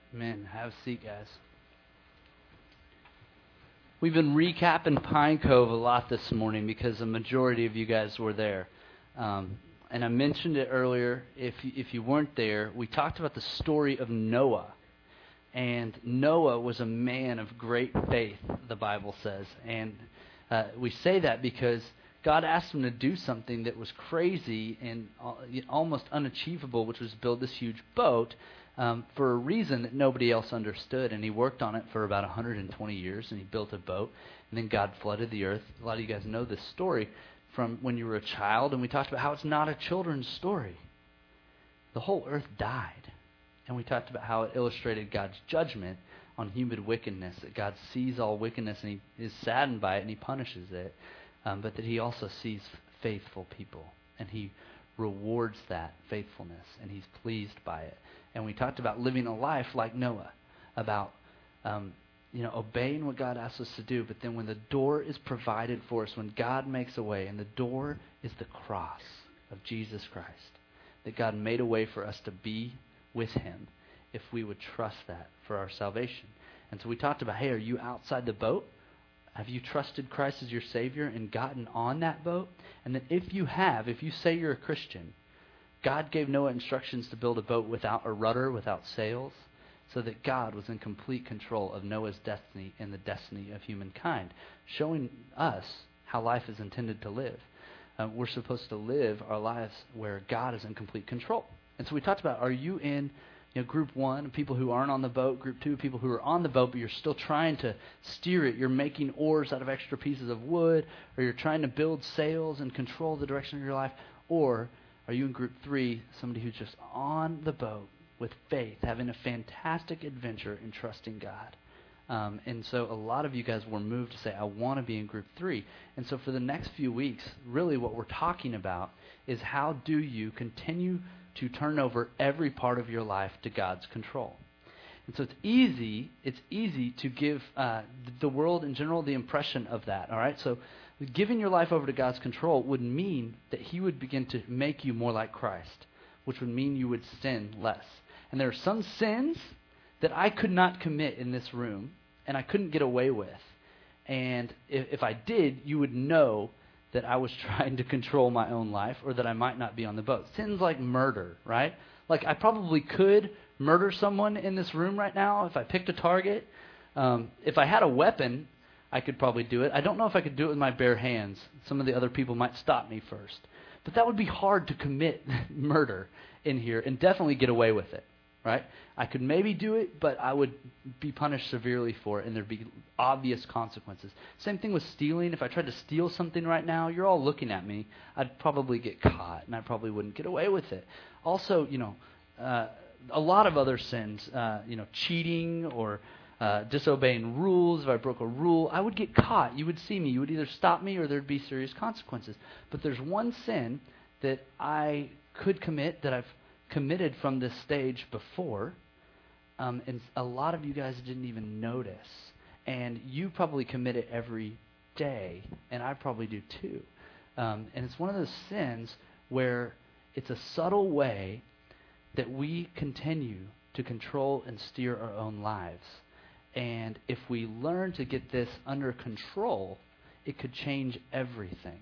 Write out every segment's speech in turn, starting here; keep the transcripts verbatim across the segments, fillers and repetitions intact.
Amen. Have a seat, guys. We've been recapping Pine Cove a lot this morning because the majority of you guys were there. Um, and I mentioned it earlier. If you, if you weren't there, we talked about the story of Noah. And Noah was a man of great faith, the Bible says. And uh, we say that because God asked him to do something that was crazy and almost unachievable, which was build this huge boat um, for a reason that nobody else understood. And he worked on it for about one hundred twenty years, and he built a boat. And then God flooded the earth. A lot of you guys know this story from when you were a child, and we talked about how it's not a children's story. The whole earth died. And we talked about how it illustrated God's judgment on human wickedness, that God sees all wickedness and he is saddened by it and he punishes it, um, but that he also sees faithful people and he rewards that faithfulness and he's pleased by it. And we talked about living a life like Noah, about um, you know obeying what God asks us to do, but then when the door is provided for us, when God makes a way, and the door is the cross of Jesus Christ, that God made a way for us to be with him if we would trust that for our salvation. And so we talked about, hey, are you outside the boat? Have you trusted Christ as your Savior and gotten on that boat? And then if you have, if you say you're a Christian, God gave Noah instructions to build a boat without a rudder, without sails, so that God was in complete control of Noah's destiny and the destiny of humankind, showing us how life is intended to live. Uh, we're supposed to live our lives where God is in complete control. And so we talked about, are you in you know, group one, people who aren't on the boat, group two, people who are on the boat, but you're still trying to steer it. You're making oars out of extra pieces of wood, or you're trying to build sails and control the direction of your life. Or are you in group three, somebody who's just on the boat with faith, having a fantastic adventure and trusting God? Um, and so a lot of you guys were moved to say, I want to be in group three. And so for the next few weeks, really what we're talking about is how do you continue to turn over every part of your life to God's control. And so it's easy, it's easy to give uh, the world in general the impression of that, all right? So giving your life over to God's control would mean that he would begin to make you more like Christ, which would mean you would sin less. And there are some sins that I could not commit in this room, and I couldn't get away with. And if, if I did, you would know that I was trying to control my own life, or that I might not be on the boat. Sins like murder, right? Like I probably could murder someone in this room right now if I picked a target. Um, if I had a weapon, I could probably do it. I don't know if I could do it with my bare hands. Some of the other people might stop me first. But that would be hard to commit murder in here and definitely get away with it, right? I could maybe do it, but I would be punished severely for it, and there'd be obvious consequences. Same thing with stealing. If I tried to steal something right now, you're all looking at me. I'd probably get caught, and I probably wouldn't get away with it. Also, you know, uh, a lot of other sins, uh, you know, cheating or uh, disobeying rules. If I broke a rule, I would get caught. You would see me. You would either stop me or there'd be serious consequences. But there's one sin that I could commit that I've committed from this stage before, um, and a lot of you guys didn't even notice, and you probably commit it every day, and I probably do too. Um, and it's one of those sins where it's a subtle way that we continue to control and steer our own lives. And if we learn to get this under control, it could change everything.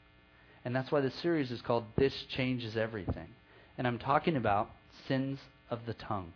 And that's why this series is called This Changes Everything. And I'm talking about sins of the tongue.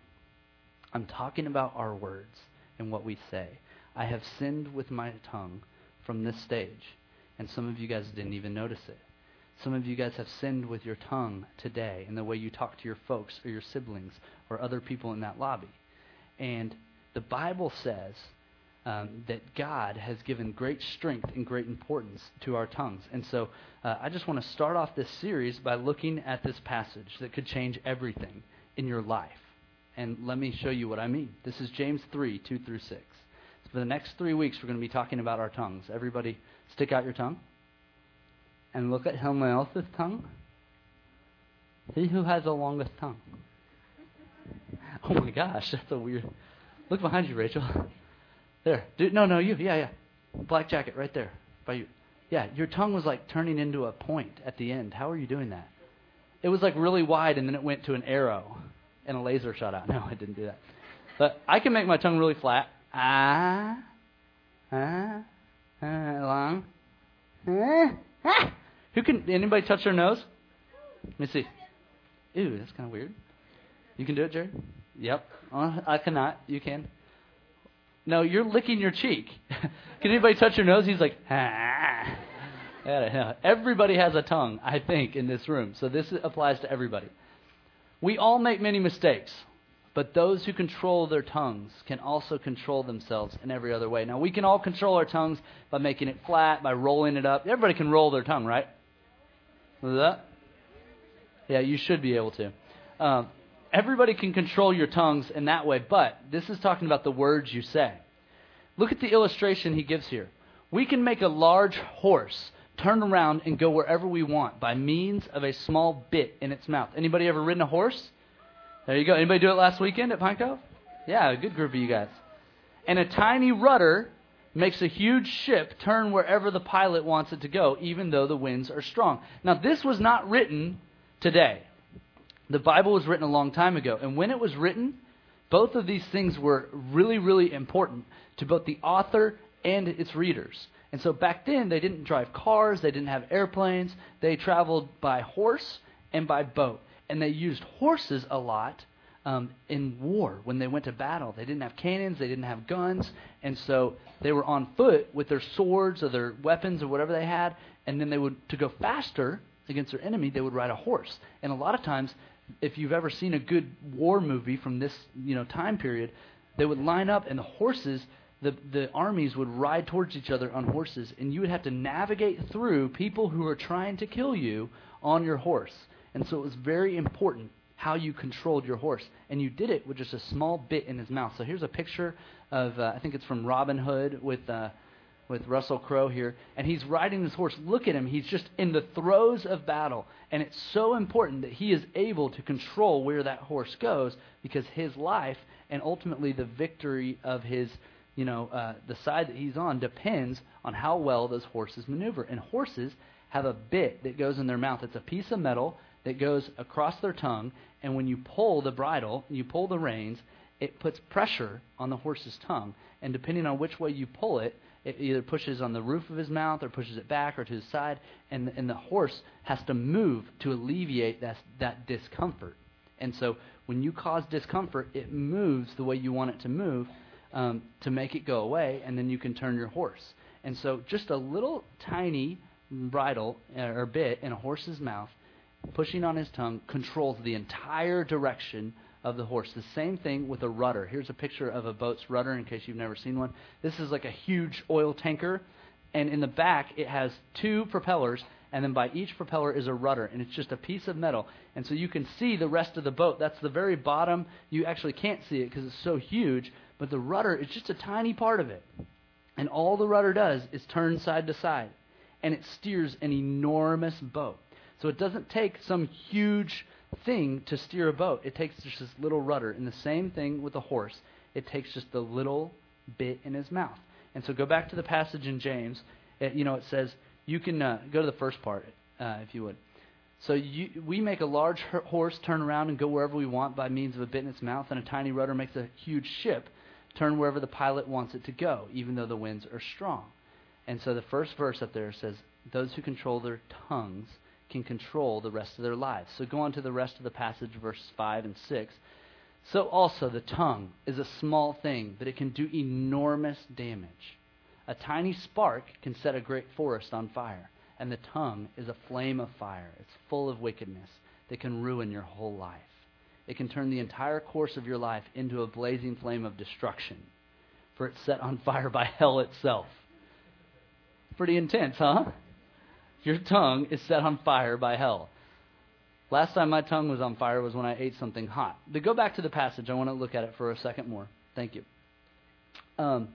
I'm talking about our words and what we say. I have sinned with my tongue from this stage, and some of you guys didn't even notice it. Some of you guys have sinned with your tongue today in the way you talk to your folks or your siblings or other people in that lobby. And the Bible says um, that God has given great strength and great importance to our tongues. And so uh, I just want to start off this series by looking at this passage that could change everything in your life. And let me show you what I mean. This is James three, two through six. So for the next three weeks, we're going to be talking about our tongues. Everybody stick out your tongue and look at someone else's tongue. He who has the longest tongue. Oh my gosh, that's a weird... Look behind you, Rachel. There. Dude, no, no, you. Yeah, yeah. Black jacket right there by you. Yeah, your tongue was like turning into a point at the end. How are you doing that? It was like really wide, and then it went to an arrow, and a laser shot out. No, I didn't do that. But I can make my tongue really flat. Ah, ah, ah, long. Ah, ah. Who can, anybody touch their nose? Let me see. Ew, that's kind of weird. You can do it, Jared? Yep. Uh, I cannot. You can. No, you're licking your cheek. Can anybody touch your nose? He's like, ah. Yeah, everybody has a tongue, I think, in this room. So this applies to everybody. We all make many mistakes, but those who control their tongues can also control themselves in every other way. Now, we can all control our tongues by making it flat, by rolling it up. Everybody can roll their tongue, right? That? Yeah, you should be able to. Um, everybody can control your tongues in that way, but this is talking about the words you say. Look at the illustration he gives here. We can make a large horse turn around and go wherever we want by means of a small bit in its mouth. Anybody ever ridden a horse? There you go. Anybody do it last weekend at Pine Cove? Yeah, a good group of you guys. And a tiny rudder makes a huge ship turn wherever the pilot wants it to go, even though the winds are strong. Now, this was not written today. The Bible was written a long time ago. And when it was written, both of these things were really, really important to both the author and its readers. And so back then, they didn't drive cars, they didn't have airplanes, they traveled by horse and by boat. And they used horses a lot um, in war when they went to battle. They didn't have cannons, they didn't have guns, and so they were on foot with their swords or their weapons or whatever they had, and then they would, to go faster against their enemy, they would ride a horse. And a lot of times, if you've ever seen a good war movie from this you know time period, they would line up and the horses... The the armies would ride towards each other on horses, and you would have to navigate through people who are trying to kill you on your horse. And so it was very important how you controlled your horse. And you did it with just a small bit in his mouth. So here's a picture of, uh, I think it's from Robin Hood with uh, with Russell Crowe here. And he's riding this horse. Look at him. He's just in the throes of battle. And it's so important that he is able to control where that horse goes, because his life and ultimately the victory of his You know, uh, the side that he's on depends on how well those horses maneuver. And horses have a bit that goes in their mouth. It's a piece of metal that goes across their tongue. And when you pull the bridle, you pull the reins, it puts pressure on the horse's tongue. And depending on which way you pull it, it either pushes on the roof of his mouth or pushes it back or to his side. And, and the horse has to move to alleviate that, that discomfort. And so when you cause discomfort, it moves the way you want it to move. Um, to make it go away, and then you can turn your horse. And so just a little tiny bridle or bit in a horse's mouth, pushing on his tongue, controls the entire direction of the horse. The same thing with a rudder. Here's a picture of a boat's rudder in case you've never seen one. This is like a huge oil tanker, and in the back it has two propellers, and then by each propeller is a rudder, and it's just a piece of metal. And so you can see the rest of the boat. That's the very bottom. You actually can't see it because it's so huge, but the rudder is just a tiny part of it. And all the rudder does is turn side to side, and it steers an enormous boat. So it doesn't take some huge thing to steer a boat. It takes just this little rudder. And the same thing with a horse. It takes just a little bit in his mouth. And so go back to the passage in James. It, you know, it says, you can uh, go to the first part, uh, if you would. So you, we make a large horse turn around and go wherever we want by means of a bit in its mouth, and a tiny rudder makes a huge ship turn wherever the pilot wants it to go, even though the winds are strong. And so the first verse up there says, those who control their tongues can control the rest of their lives. So go on to the rest of the passage, verses five and six. So also the tongue is a small thing, but it can do enormous damage. A tiny spark can set a great forest on fire, and the tongue is a flame of fire. It's full of wickedness that can ruin your whole life. It can turn the entire course of your life into a blazing flame of destruction, for it's set on fire by hell itself. Pretty intense, huh? Your tongue is set on fire by hell. Last time my tongue was on fire was when I ate something hot. But go back to the passage. I want to look at it for a second more. Thank you. Um,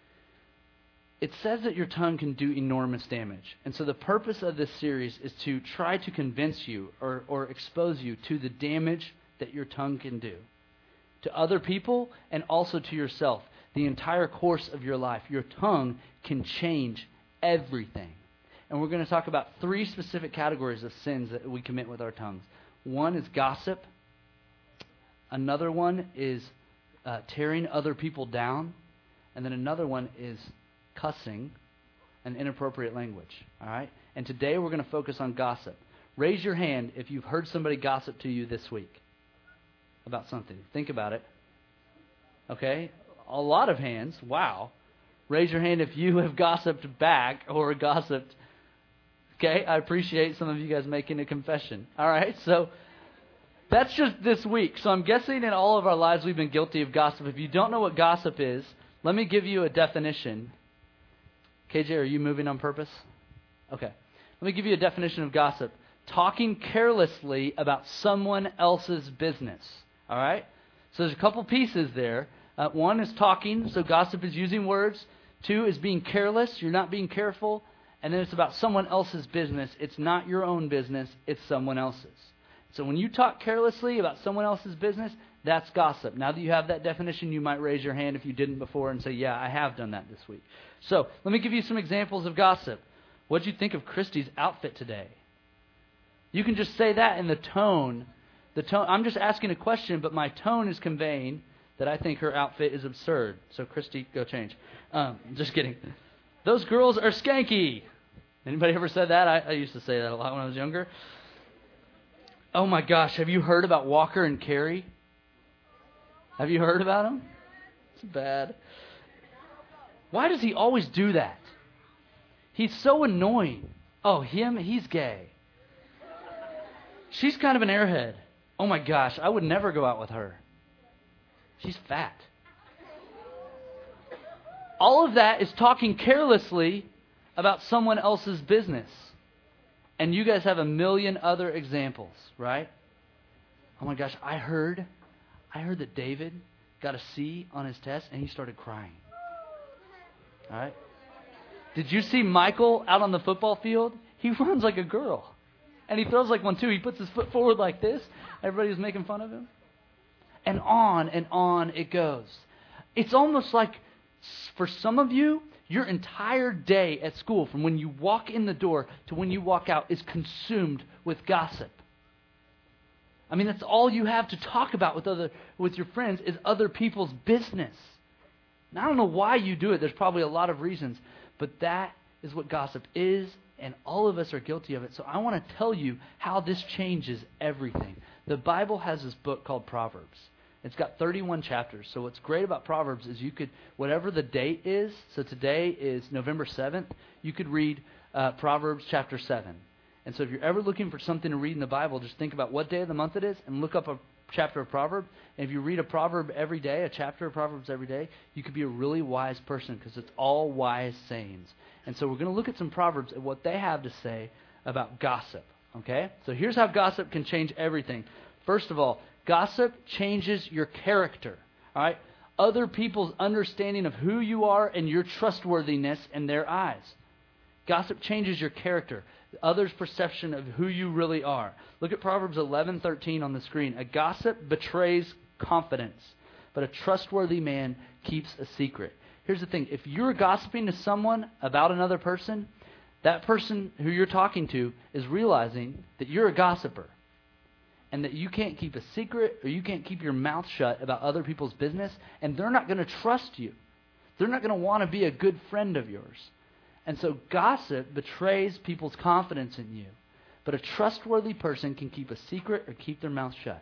it says that your tongue can do enormous damage. And so the purpose of this series is to try to convince you or, or expose you to the damage that your tongue can do to other people and also to yourself. The entire course of your life, your tongue can change everything. And we're going to talk about three specific categories of sins that we commit with our tongues. One is gossip. Another one is uh, tearing other people down. And then another one is cussing and inappropriate language. All right? And today we're going to focus on gossip. Raise your hand if you've heard somebody gossip to you this week about something. Think about it. Okay? A lot of hands. Wow. Raise your hand if you have gossiped back or gossiped. Okay? I appreciate some of you guys making a confession. All right? So that's just this week. So I'm guessing in all of our lives we've been guilty of gossip. If you don't know what gossip is, let me give you a definition. K J, are you moving on purpose? Okay. Let me give you a definition of gossip. Talking carelessly about someone else's business. All right? So there's a couple pieces there. Uh, one is talking, so gossip is using words. Two is being careless. You're not being careful. And then it's about someone else's business. It's not your own business. It's someone else's. So when you talk carelessly about someone else's business, that's gossip. Now that you have that definition, you might raise your hand if you didn't before and say, yeah, I have done that this week. So let me give you some examples of gossip. What did you think of Christy's outfit today? You can just say that in the tone. The tone. I'm just asking a question, but my tone is conveying that I think her outfit is absurd. So Christy, go change. Um, just kidding. Those girls are skanky. Anybody ever said that? I, I used to say that a lot when I was younger. Oh my gosh, have you heard about Walker and Carrie? Have you heard about him? It's bad. Why does he always do that? He's so annoying. Oh, him, he's gay. She's kind of an airhead. Oh my gosh, I would never go out with her. She's fat. All of that is talking carelessly about someone else's business. And you guys have a million other examples, right? Oh my gosh, I heard, I heard that David got a C on his test and he started crying. All right? Did you see Michael out on the football field? He runs like a girl. And he throws like one too. He puts his foot forward like this. Everybody was making fun of him. And on and on it goes. It's almost like, for some of you, your entire day at school, from when you walk in the door to when you walk out, is consumed with gossip. I mean, that's all you have to talk about with other with your friends is other people's business. And I don't know why you do it. There's probably a lot of reasons. But that is what gossip is, and all of us are guilty of it. So I want to tell you how this changes everything. The Bible has this book called Proverbs. It's got thirty-one chapters. So what's great about Proverbs is you could, whatever the date is, so today is November seventh, you could read uh, Proverbs chapter seven. And so if you're ever looking for something to read in the Bible, just think about what day of the month it is and look up a chapter of Proverbs. And if you read a proverb every day, a chapter of Proverbs every day, you could be a really wise person because it's all wise sayings. And so we're going to look at some Proverbs and what they have to say about gossip. Okay? So here's how gossip can change everything. First of all, gossip changes your character. All right? Other people's understanding of who you are and your trustworthiness in their eyes. Gossip changes your character. Others' perception of who you really are. Look at Proverbs eleven thirteen on the screen. A gossip betrays confidence, but a trustworthy man keeps a secret. Here's the thing. If you're gossiping to someone about another person, that person who you're talking to is realizing that you're a gossiper and that you can't keep a secret or you can't keep your mouth shut about other people's business, and they're not going to trust you. They're not going to want to be a good friend of yours. And so gossip betrays people's confidence in you. But a trustworthy person can keep a secret or keep their mouth shut.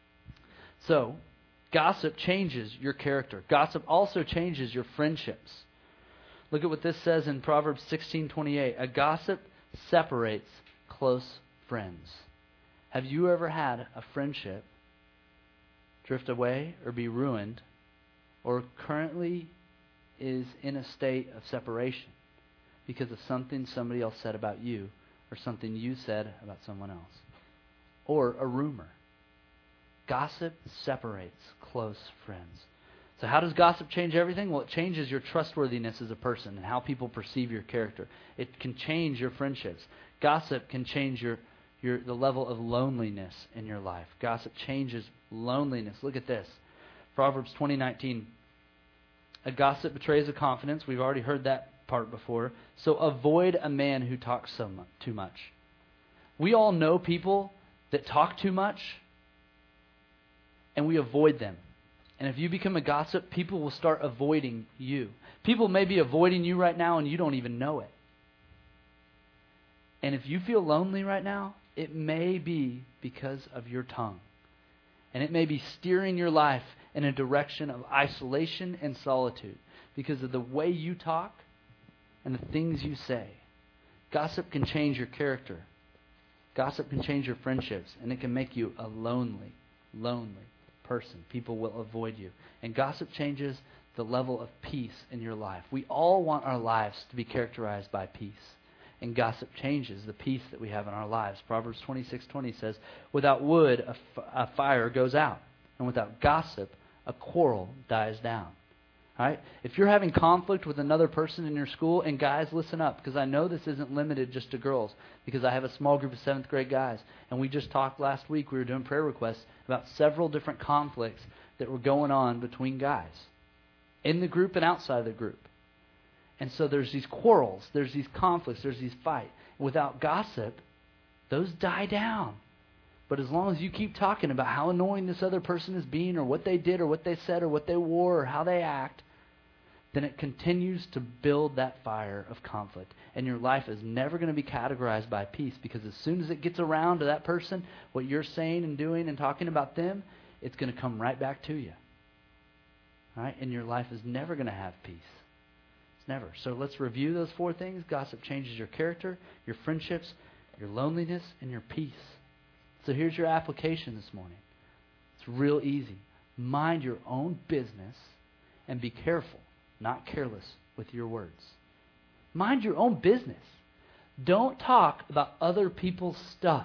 So, gossip changes your character. Gossip also changes your friendships. Look at what this says in Proverbs sixteen twenty-eight. A gossip separates close friends. Have you ever had a friendship drift away or be ruined, or currently is in a state of separation because of something somebody else said about you or something you said about someone else? Or a rumor. Gossip separates close friends. So how does gossip change everything? Well, it changes your trustworthiness as a person and how people perceive your character. It can change your friendships. Gossip can change your, your the level of loneliness in your life. Gossip changes loneliness. Look at this. Proverbs twenty nineteen. A gossip betrays a confidence. We've already heard that part before. So avoid a man who talks so much, too much. We all know people that talk too much, and we avoid them. And if you become a gossip, people will start avoiding you. People may be avoiding you right now and you don't even know it. And if you feel lonely right now, it may be because of your tongue. And it may be steering your life in a direction of isolation and solitude because of the way you talk and the things you say. Gossip can change your character. Gossip can change your friendships, and it can make you a lonely, lonely person. People will avoid you. And gossip changes the level of peace in your life. We all want our lives to be characterized by peace. And gossip changes the peace that we have in our lives. Proverbs twenty-six twenty says, without wood, a, f- a fire goes out. And without gossip, a quarrel dies down. All right? If you're having conflict with another person in your school, and guys, listen up, because I know this isn't limited just to girls, because I have a small group of seventh grade guys, and we just talked last week, we were doing prayer requests about several different conflicts that were going on between guys, in the group and outside the group. And so there's these quarrels, there's these conflicts, there's these fights. Without gossip, those die down. But as long as you keep talking about how annoying this other person is being, or what they did, or what they said, or what they wore, or how they act, then it continues to build that fire of conflict. And your life is never going to be categorized by peace, because as soon as it gets around to that person, what you're saying and doing and talking about them, it's going to come right back to you. All right? And your life is never going to have peace. It's never. So let's review those four things. Gossip changes your character, your friendships, your loneliness, and your peace. So here's your application this morning. It's real easy. Mind your own business and be careful, not careless, with your words. Mind your own business. Don't talk about other people's stuff.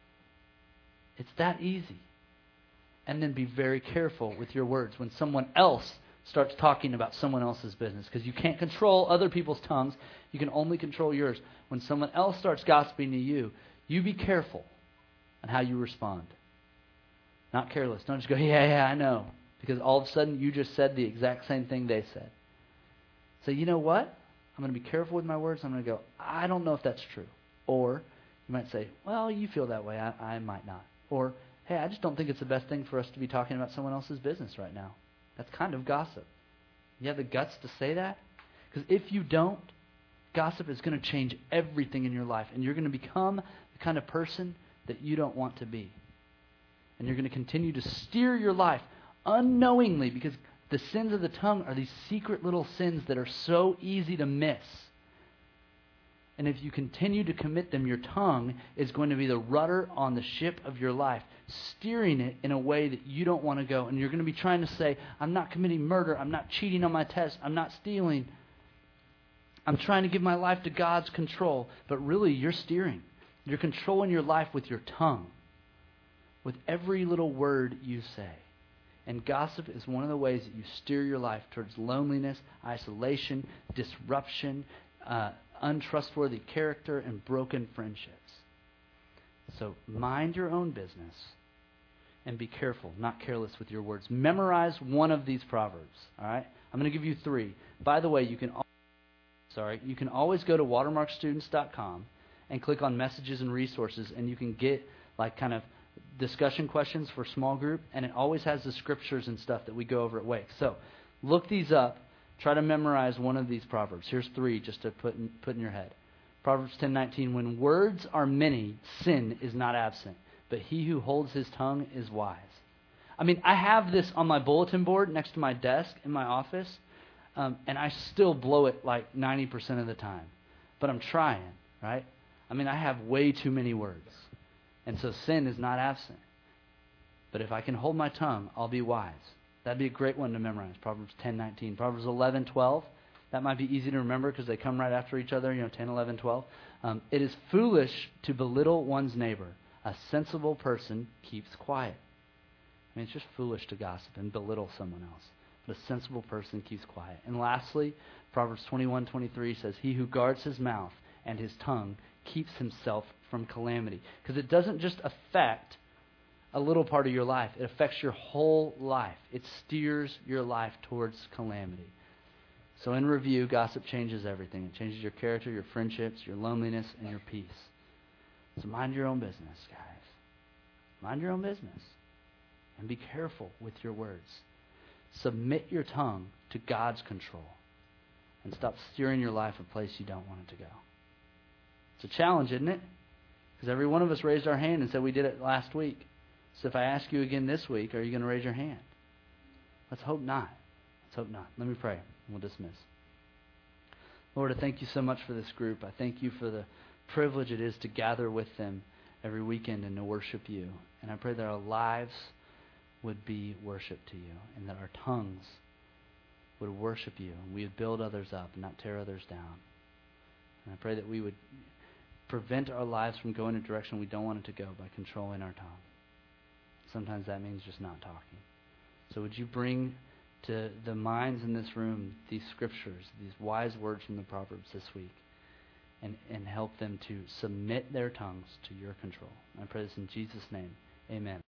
It's that easy. And then be very careful with your words when someone else starts talking about someone else's business, because you can't control other people's tongues. You can only control yours. When someone else starts gossiping to you, you be careful on how you respond. Not careless. Don't just go, yeah, yeah, I know. Because all of a sudden you just said the exact same thing they said. So you know what? I'm going to be careful with my words. I'm going to go, I don't know if that's true. Or you might say, well, you feel that way. I, I might not. Or, hey, I just don't think it's the best thing for us to be talking about someone else's business right now. That's kind of gossip. You have the guts to say that? Because if you don't, gossip is going to change everything in your life. And you're going to become the kind of person that you don't want to be. And you're going to continue to steer your life unknowingly, because the sins of the tongue are these secret little sins that are so easy to miss. And if you continue to commit them, your tongue is going to be the rudder on the ship of your life, steering it in a way that you don't want to go. And you're going to be trying to say, I'm not committing murder, I'm not cheating on my test, I'm not stealing. I'm trying to give my life to God's control. But really, you're steering. You're controlling your life with your tongue, with every little word you say. And gossip is one of the ways that you steer your life towards loneliness, isolation, disruption, uh, untrustworthy character, and broken friendships. So mind your own business and be careful, not careless with your words. Memorize one of these proverbs. All right? I'm going to give you three. By the way, you can al- sorry, you can always go to watermark students dot com and click on messages and resources, and you can get like kind of discussion questions for small group, and it always has the scriptures and stuff that we go over at Wake. So look these up. Try to memorize one of these proverbs. Here's three just to put in, put in your head. Proverbs ten nineteen, when words are many, sin is not absent, but he who holds his tongue is wise. I mean, I have this on my bulletin board next to my desk in my office, um, and I still blow it like ninety percent of the time. But I'm trying, right? I mean, I have way too many words. And so sin is not absent. But if I can hold my tongue, I'll be wise. That'd be a great one to memorize, Proverbs ten nineteen. Proverbs eleven twelve, that might be easy to remember because they come right after each other, you know, ten, eleven, twelve. Um, it is foolish to belittle one's neighbor. A sensible person keeps quiet. I mean, it's just foolish to gossip and belittle someone else. But a sensible person keeps quiet. And lastly, Proverbs twenty-one twenty-three says, he who guards his mouth and his tongue keeps himself from calamity. Because it doesn't just affect a little part of your life. It affects your whole life. It steers your life towards calamity. So in review, gossip changes everything. It changes your character, your friendships, your loneliness, and your peace. So mind your own business, guys. Mind your own business. And be careful with your words. Submit your tongue to God's control and stop steering your life a place you don't want it to go. It's a challenge, isn't it? Because every one of us raised our hand and said we did it last week. So if I ask you again this week, are you going to raise your hand? Let's hope not. Let's hope not. Let me pray, and we'll dismiss. Lord, I thank you so much for this group. I thank you for the privilege it is to gather with them every weekend and to worship you. And I pray that our lives would be worship to you, and that our tongues would worship you, and we would build others up and not tear others down. And I pray that we would prevent our lives from going in a direction we don't want it to go by controlling our tongue. Sometimes that means just not talking. So would you bring to the minds in this room these scriptures, these wise words from the Proverbs this week, and, and help them to submit their tongues to your control. I pray this in Jesus' name. Amen.